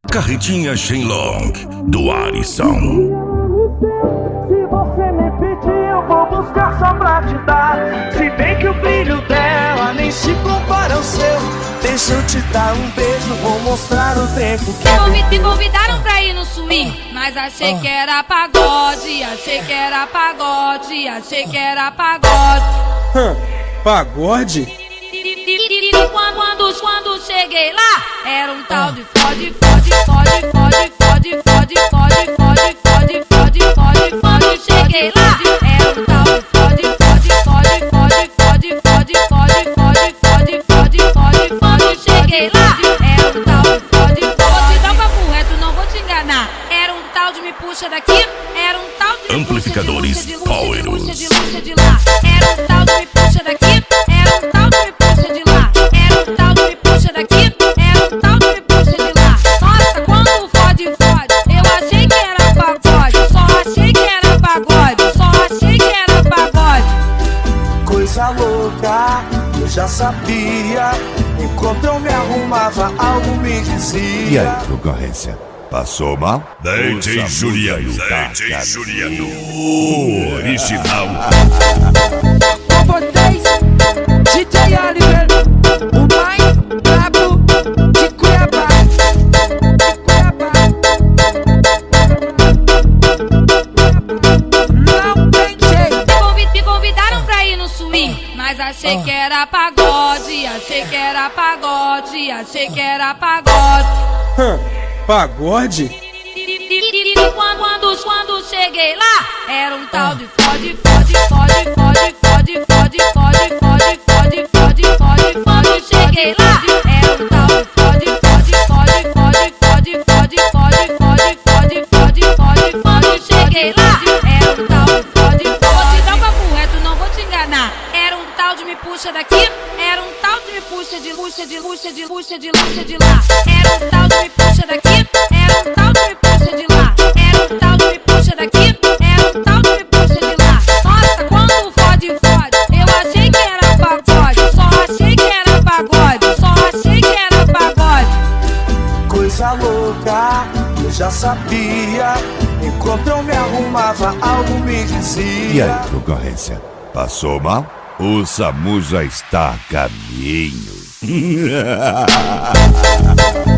Carretinha Shenlong, do Alisson. Se você me pedir, eu vou buscar só pra te dar. Se bem que o brilho dela nem se compara ao seu. Deixa eu te dar um beijo, vou mostrar o tempo que me convidaram pra ir no swing, mas achei que era pagode. Achei que era pagode, achei que era pagode. Pagode? Quando cheguei lá, era um tal de fode, fode, fode, fode, fode, fode, fode, fode, fode, fode, fode, fode. Cheguei lá, era um tal de fode, fode, fode, fode, fode, fode, fode, fode, fode, fode, fode, fode. Cheguei lá, era um tal de fode, fode. Vou te dar um papo reto, não vou te enganar. Era um tal de me puxa daqui, era um tal de me Amplificadores Powerus. puxa de luxa de lá. Era um tal de me puxa daqui, era um tal de me puxa de lá. Era um tal de me puxa daqui, era um tal de me puxa de lá. Nossa, quando fode, fode, eu achei que era pagode. Só achei que era pagode, só achei que era pagode. coisa louca, eu já sabia. Enquanto eu me arrumava, algo me dizia. E aí, concorrência? Passou mal? DJ Juliano, DJ Juliano, o original. Com vocês, DJ Oliver, o mais brabo de Cuiabá. Não tem jeito. Me convidaram pra ir no swing, mas achei que era pagode. Achei que era pagode, achei que era pagode. Pagode? Quando cheguei lá, era um tal de fode, fode, fode, fode, fode, fode, fode, fode, fode, fode, fode, fode. Cheguei lá, era um tal de fode, fode, fode, fode, fode, fode, fode, fode, fode, fode, fode, fode. Cheguei lá, era um tal de fode, fode. Vou te dar um papo reto, não vou te enganar. Era um tal de me puxa daqui, era um tal de me puxa de luxa de luxa de luxa de luxa de lá. Era um tal de me puxa daqui, era um tal de me puxa de lá. Era um tal de me puxa daqui, era um tal de me puxa de lá. Nossa, quando fode, fode, eu achei que era pagode. Só achei que era pagode, só achei que era pagode. Coisa louca, eu já sabia. Enquanto eu me arrumava, algo me dizia. E aí, concorrência? Passou mal? O SAMU já está a caminho.